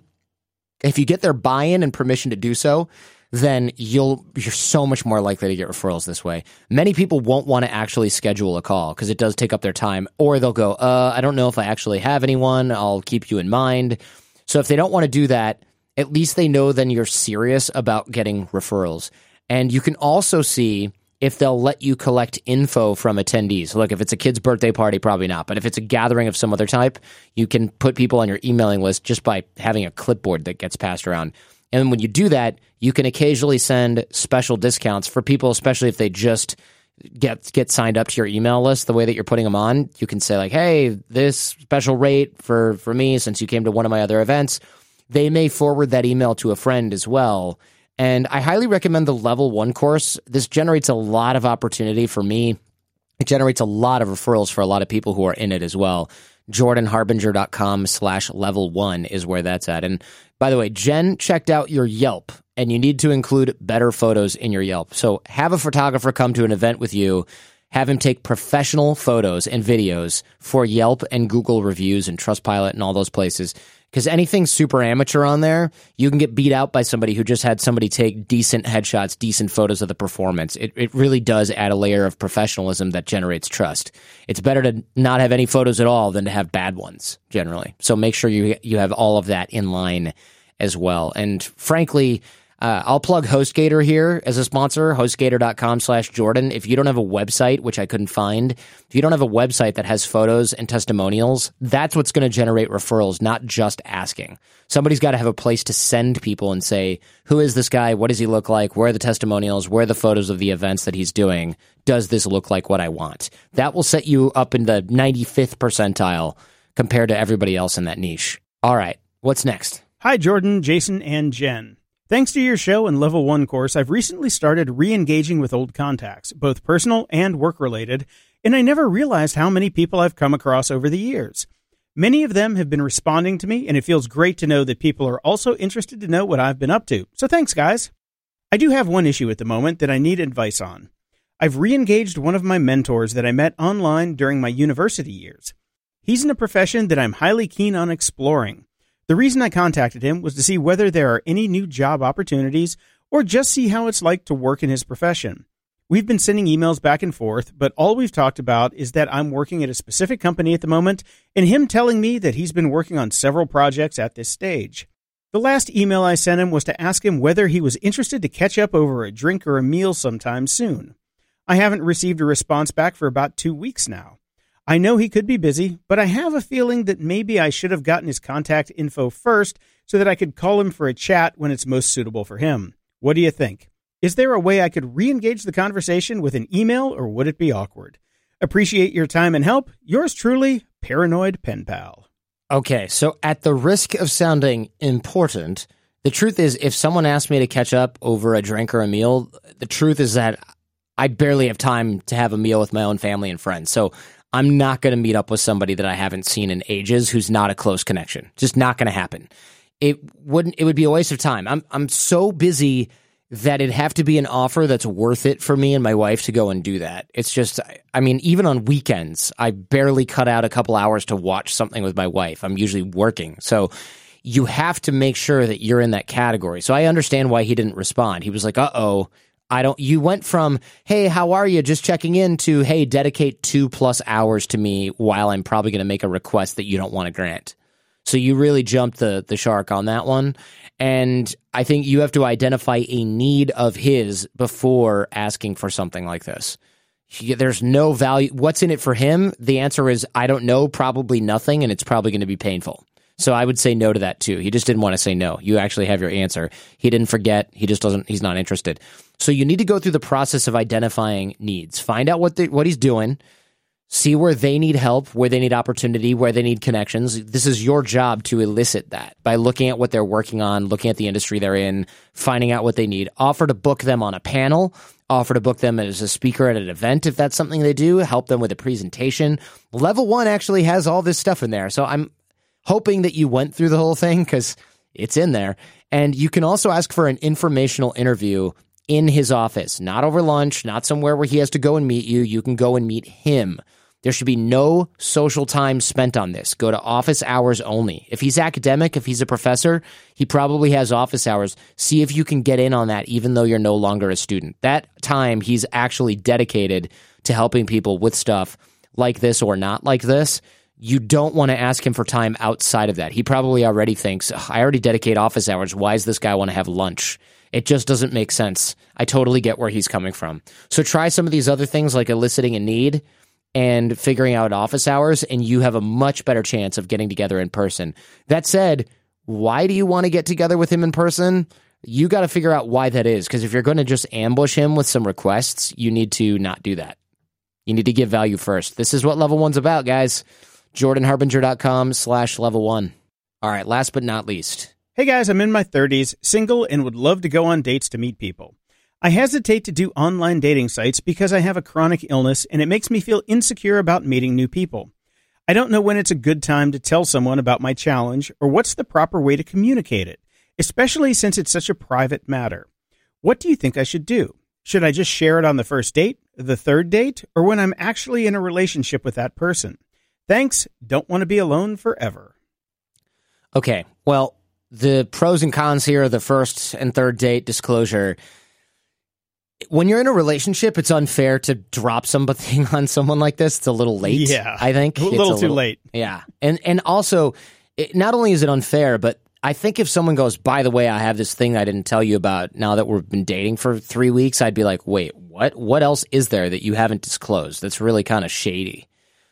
If you get their buy-in and permission to do so, then you'll, you're so much more likely to get referrals this way. Many people won't want to actually schedule a call because it does take up their time. Or they'll go, uh, I don't know if I actually have anyone. I'll keep you in mind. So if they don't want to do that, at least they know then you're serious about getting referrals. And you can also see if they'll let you collect info from attendees. Look, if it's a kid's birthday party, probably not. But if it's a gathering of some other type, you can put people on your emailing list just by having a clipboard that gets passed around. And when you do that, you can occasionally send special discounts for people, especially if they just get get signed up to your email list the way that you're putting them on. You can say like, hey, this special rate for, for me since you came to one of my other events. They may forward that email to a friend as well. And I highly recommend the Level one course. This generates a lot of opportunity for me. It generates a lot of referrals for a lot of people who are in it as well. jordanharbinger.com slash level one is where that's at. And by the way, Jen checked out your Yelp, and you need to include better photos in your Yelp. So have a photographer come to an event with you, have him take professional photos and videos for Yelp and Google reviews and Trustpilot and all those places. Because anything super amateur on there, you can get beat out by somebody who just had somebody take decent headshots, decent photos of the performance. It it really does add a layer of professionalism that generates trust. It's better to not have any photos at all than to have bad ones, generally. So make sure you you have all of that in line as well. And frankly, Uh, I'll plug HostGator here as a sponsor, hostgator.com slash Jordan. If you don't have a website, which I couldn't find, if you don't have a website that has photos and testimonials, that's what's going to generate referrals, not just asking. Somebody's got to have a place to send people and say, who is this guy? What does he look like? Where are the testimonials? Where are the photos of the events that he's doing? Does this look like what I want? That will set you up in the ninety-fifth percentile compared to everybody else in that niche. All right, what's next? Hi, Jordan, Jason, and Jen. Thanks to your show and Level one course, I've recently started re-engaging with old contacts, both personal and work-related, and I never realized how many people I've come across over the years. Many of them have been responding to me, and it feels great to know that people are also interested to know what I've been up to. So thanks, guys. I do have one issue at the moment that I need advice on. I've re-engaged one of my mentors that I met online during my university years. He's in a profession that I'm highly keen on exploring. The reason I contacted him was to see whether there are any new job opportunities or just see how it's like to work in his profession. We've been sending emails back and forth, but all we've talked about is that I'm working at a specific company at the moment and him telling me that he's been working on several projects at this stage. The last email I sent him was to ask him whether he was interested to catch up over a drink or a meal sometime soon. I haven't received a response back for about two weeks now. I know he could be busy, but I have a feeling that maybe I should have gotten his contact info first so that I could call him for a chat when it's most suitable for him. What do you think? Is there a way I could re-engage the conversation with an email, or would it be awkward? Appreciate your time and help. Yours truly, Paranoid Pen Pal. Okay, so at the risk of sounding important, the truth is if someone asked me to catch up over a drink or a meal, the truth is that I barely have time to have a meal with my own family and friends. So I'm not going to meet up with somebody that I haven't seen in ages who's not a close connection. Just not going to happen. It wouldn't. It would be a waste of time. I'm I'm so busy that it'd have to be an offer that's worth it for me and my wife to go and do that. It's just, I mean, even on weekends, I barely cut out a couple hours to watch something with my wife. I'm usually working. So you have to make sure that you're in that category. So I understand why he didn't respond. He was like, uh-oh, I don't, you went from, hey, how are you? Just checking in to, hey, dedicate two plus hours to me while I'm probably going to make a request that you don't want to grant. So you really jumped the the shark on that one. And I think you have to identify a need of his before asking for something like this. He, there's no value. What's in it for him? The answer is, I don't know, probably nothing, and it's probably going to be painful. So I would say no to that too. He just didn't want to say no. You actually have your answer. He didn't forget. He just doesn't, he's not interested. So you need to go through the process of identifying needs. Find out what the, what he's doing. See where they need help, where they need opportunity, where they need connections. This is your job to elicit that by looking at what they're working on, looking at the industry they're in, finding out what they need. Offer to book them on a panel. Offer to book them as a speaker at an event if that's something they do. Help them with a presentation. Level one actually has all this stuff in there. So I'm hoping that you went through the whole thing because it's in there. And you can also ask for an informational interview in his office, not over lunch, not somewhere where he has to go and meet you. You can go and meet him. There should be no social time spent on this. Go to office hours only. If he's academic, if he's a professor, he probably has office hours. See if you can get in on that even though you're no longer a student. That time he's actually dedicated to helping people with stuff like this or not like this. You don't want to ask him for time outside of that. He probably already thinks, I already dedicate office hours. Why does this guy want to have lunch? It just doesn't make sense. I totally get where he's coming from. So try some of these other things like eliciting a need and figuring out office hours, and you have a much better chance of getting together in person. That said, why do you want to get together with him in person? You got to figure out why that is, because if you're going to just ambush him with some requests, you need to not do that. You need to give value first. This is what level one's about, guys. jordanharbinger.com slash level one. All right, last but not least. Hey guys, I'm in my thirties, single, and would love to go on dates to meet people. I hesitate to do online dating sites because I have a chronic illness and it makes me feel insecure about meeting new people. I don't know when it's a good time to tell someone about my challenge or what's the proper way to communicate it, especially since it's such a private matter. What do you think I should do? Should I just share it on the first date, the third date, or when I'm actually in a relationship with that person? Thanks. Don't want to be alone forever. Okay, well, the pros and cons here are the first and third date disclosure. When you're in a relationship, it's unfair to drop something on someone like this. It's a little late, yeah, I think. A little it's a too little, late. Yeah. And and also, it, not only is it unfair, but I think if someone goes, by the way, I have this thing I didn't tell you about now that we've been dating for three weeks, I'd be like, wait, what? What else is there that you haven't disclosed? That's really kind of shady.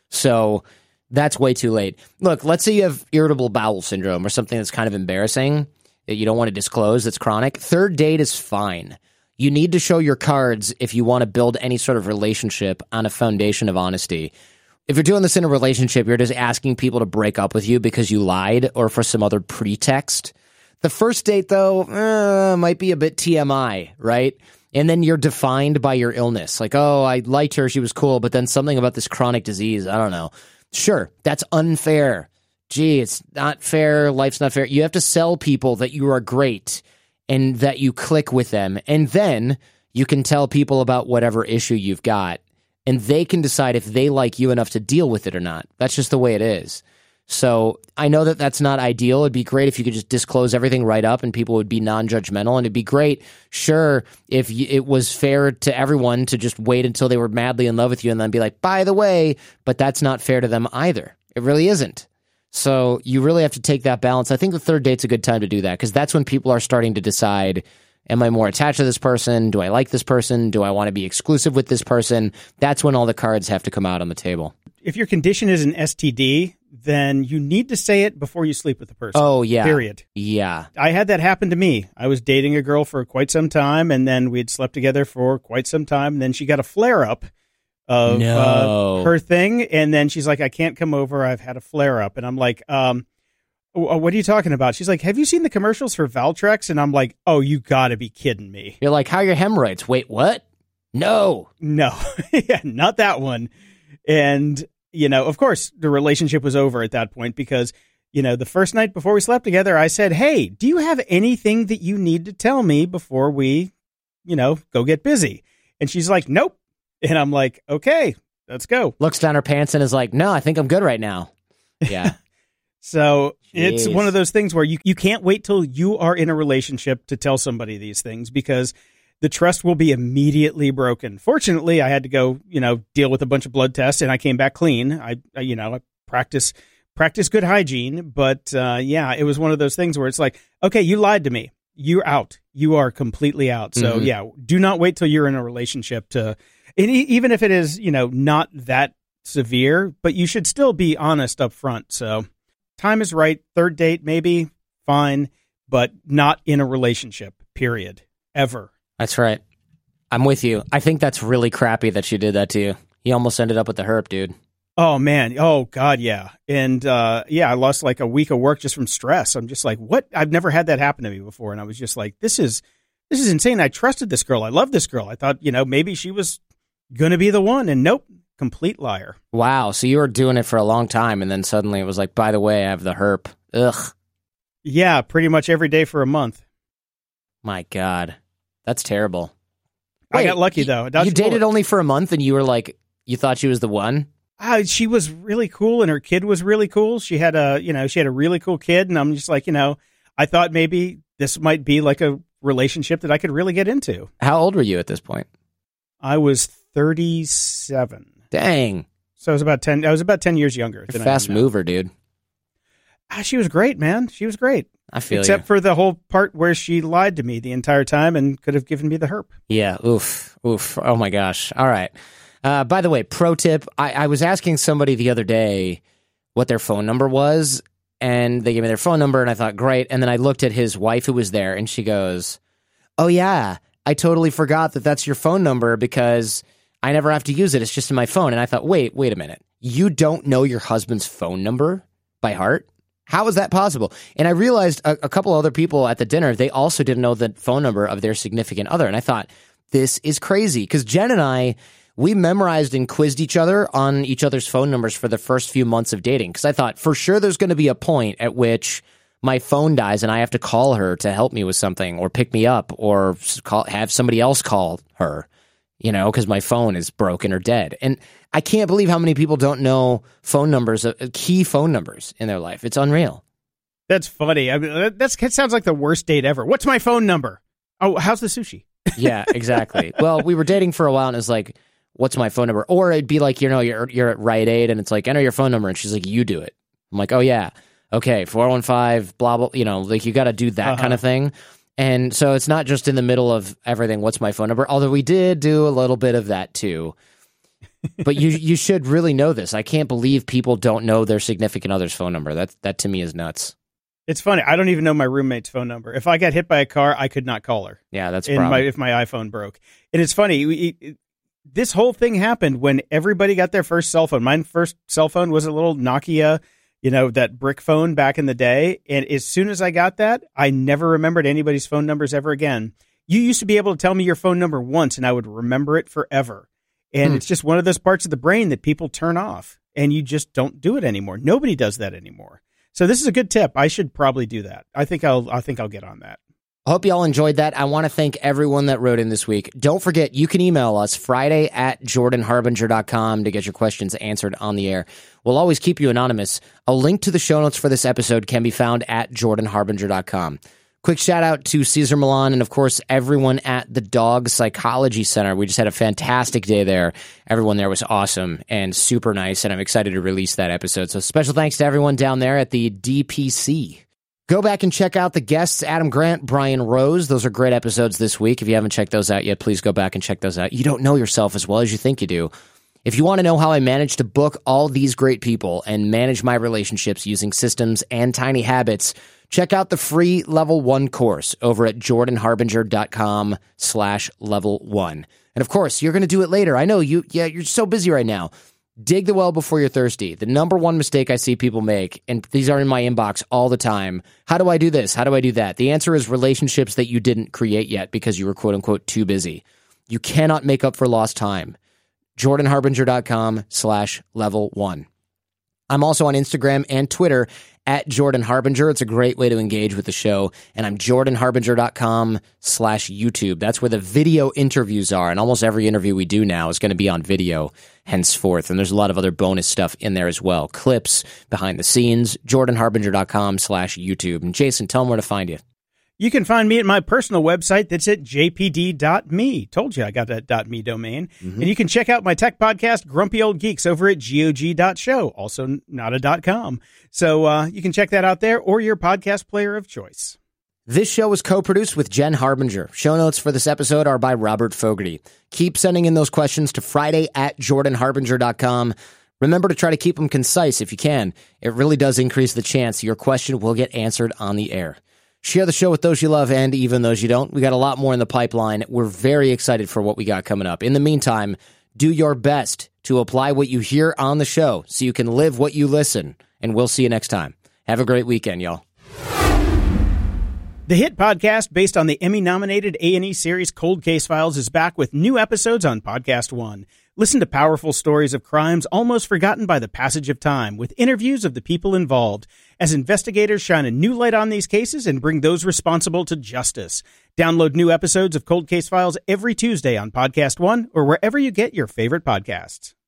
So that's way too late. Look, let's say you have irritable bowel syndrome or something that's kind of embarrassing that you don't want to disclose that's chronic. Third date is fine. You need to show your cards if you want to build any sort of relationship on a foundation of honesty. If you're doing this in a relationship, you're just asking people to break up with you because you lied or for some other pretext. The first date, though, uh, might be a bit T M I, right? And then you're defined by your illness. Like, oh, I liked her, she was cool, but then something about this chronic disease, I don't know. Sure, that's unfair. Gee, it's not fair, life's not fair. You have to sell people that you are great and that you click with them. And then you can tell people about whatever issue you've got, and they can decide if they like you enough to deal with it or not. That's just the way it is. So I know that that's not ideal. It'd be great if you could just disclose everything right up and people would be non-judgmental. And it'd be great, sure, if it was fair to everyone to just wait until they were madly in love with you and then be like, by the way, but that's not fair to them either. It really isn't. So you really have to take that balance. I think the third date's a good time to do that because that's when people are starting to decide, am I more attached to this person? Do I like this person? Do I want to be exclusive with this person? That's when all the cards have to come out on the table. If your condition is an S T D, then you need to say it before you sleep with the person. Oh, yeah. Period. Yeah. I had that happen to me. I was dating a girl for quite some time, and then we'd slept together for quite some time, and then she got a flare-up of no. uh, her thing, and then she's like, I can't come over, I've had a flare-up. And I'm like, um, what are you talking about? She's like, have you seen the commercials for Valtrex? And I'm like, oh, you gotta be kidding me. You're like, how are your hemorrhoids? Wait, what? No. No. Yeah, not that one. And, you know, of course, the relationship was over at that point because, you know, the first night before we slept together, I said, hey, do you have anything that you need to tell me before we, you know, go get busy? And she's like, nope. And I'm like, okay, let's go. Looks down her pants and is like, no, I think I'm good right now. Yeah. So it's Jeez. one of those things where you, you can't wait till you are in a relationship to tell somebody these things because the trust will be immediately broken. Fortunately, I had to go, you know, deal with a bunch of blood tests and I came back clean. I, I you know, I practice, practice good hygiene. But uh, yeah, it was one of those things where it's like, okay, you lied to me. You're out. You are completely out. So Mm-hmm. yeah, do not wait till you're in a relationship to, and e- even if it is, you know, not that severe, but you should still be honest up front. So time is right. Third date, maybe fine, but not in a relationship, period, ever. That's right. I'm with you. I think that's really crappy that she did that to you. You almost ended up with the herp, dude. Oh, man. Oh, God, yeah. And, uh, yeah, I lost like a week of work just from stress. I'm just like, what? I've never had that happen to me before. And I was just like, this is this is insane. I trusted this girl. I love this girl. I thought, you know, maybe she was going to be the one. And nope, complete liar. Wow. So you were doing it for a long time, and then suddenly it was like, by the way, I have the herp. Ugh. Yeah, pretty much every day for a month. My God. That's terrible. I Wait, got lucky, you- though. Dodged You a dated bullet. only for a month, and you were like, you thought she was the one? Uh, she was really cool and her kid was really cool. She had a, you know, she had a really cool kid. And I'm just like, you know, I thought maybe this might be like a relationship that I could really get into. How old were you at this point? I was thirty-seven. Dang. So I was about ten, I was about ten years younger. You're a than fast I am now. mover, dude. Ah, she was great, man. She was great. I feel Except you. for the whole part where she lied to me the entire time and could have given me the herp. Yeah. Oof. Oof. Oh, my gosh. All right. Uh, by the way, pro tip, I, I was asking somebody the other day what their phone number was, and they gave me their phone number, and I thought, great. And then I looked at his wife who was there, and she goes, oh, yeah, I totally forgot that that's your phone number because I never have to use it. It's just in my phone. And I thought, wait, wait a minute. You don't know your husband's phone number by heart? How is that possible? And I realized a, a couple other people at the dinner, they also didn't know the phone number of their significant other. And I thought, this is crazy. Because Jen and I, we memorized and quizzed each other on each other's phone numbers for the first few months of dating. Because I thought, for sure, there's going to be a point at which my phone dies and I have to call her to help me with something or pick me up or call, have somebody else call her, you know, because my phone is broken or dead. And I can't believe how many people don't know phone numbers, uh, key phone numbers in their life. It's unreal. That's funny. I mean, that, that's, that sounds like the worst date ever. What's my phone number? Oh, how's the sushi? Yeah, exactly. Well, we were dating for a while and it's like, what's my phone number? Or it'd be like, you know, you're you're at Rite Aid and it's like, enter your phone number. And she's like, you do it. I'm like, oh, yeah. Okay, four one five, blah, blah. You know, like you got to do that Uh-huh. kind of thing. And so it's not just in the middle of everything, what's my phone number? Although we did do a little bit of that too. But you you should really know this. I can't believe people don't know their significant other's phone number. That, that to me is nuts. It's funny. I don't even know my roommate's phone number. If I got hit by a car, I could not call her. Yeah, that's a in my, problem. if my iPhone broke. And it's funny. We, it, this whole thing happened when everybody got their first cell phone. My first cell phone was a little Nokia, you know, that brick phone back in the day. And as soon as I got that, I never remembered anybody's phone numbers ever again. You used to be able to tell me your phone number once and I would remember it forever. And Hmm. it's just one of those parts of the brain that people turn off and you just don't do it anymore. Nobody does that anymore. So this is a good tip. I should probably do that. I think I'll, I think I'll get on that. I hope y'all enjoyed that. I want to thank everyone that wrote in this week. Don't forget, you can email us Friday at jordan harbinger dot com to get your questions answered on the air. We'll always keep you anonymous. A link to the show notes for this episode can be found at jordan harbinger dot com. Quick shout out to Cesar Milan and, of course, everyone at the Dog Psychology Center. We just had a fantastic day there. Everyone there was awesome and super nice, and I'm excited to release that episode. So special thanks to everyone down there at the D P C. Go back and check out the guests, Adam Grant, Brian Rose. Those are great episodes this week. If you haven't checked those out yet, please go back and check those out. You don't know yourself as well as you think you do. If you want to know how I managed to book all these great people and manage my relationships using systems and tiny habits, check out the free level one course over at jordan harbinger dot com slash level one. And of course, you're going to do it later. I know you, yeah, you're so busy right now. Dig the well before you're thirsty. The number one mistake I see people make, and these are in my inbox all the time. How do I do this? How do I do that? The answer is relationships that you didn't create yet because you were quote unquote too busy. You cannot make up for lost time. jordan harbinger dot com slash level one. I'm also on Instagram and Twitter at Jordan Harbinger. It's a great way to engage with the show. And I'm jordanharbinger.com slash YouTube. That's where the video interviews are. And almost every interview we do now is going to be on video henceforth. And there's a lot of other bonus stuff in there as well. Clips, behind the scenes, jordanharbinger.com slash YouTube. And Jason, tell them where to find you. You can find me at my personal website that's at j p d dot m e. Told you I got that .me domain. Mm-hmm. And you can check out my tech podcast, Grumpy Old Geeks, over at gog dot show, also not a .com. So uh, you can check that out there or your podcast player of choice. This show was co-produced with Jen Harbinger. Show notes for this episode are by Robert Fogarty. Keep sending in those questions to Friday at jordan harbinger dot com. Remember to try to keep them concise if you can. It really does increase the chance your question will get answered on the air. Share the show with those you love and even those you don't. We got a lot more in the pipeline. We're very excited for what we got coming up. In the meantime, do your best to apply what you hear on the show so you can live what you listen. And we'll see you next time. Have a great weekend, y'all. The hit podcast based on the Emmy-nominated A and E series Cold Case Files is back with new episodes on Podcast One. Listen to powerful stories of crimes almost forgotten by the passage of time with interviews of the people involved as investigators shine a new light on these cases and bring those responsible to justice. Download new episodes of Cold Case Files every Tuesday on Podcast One or wherever you get your favorite podcasts.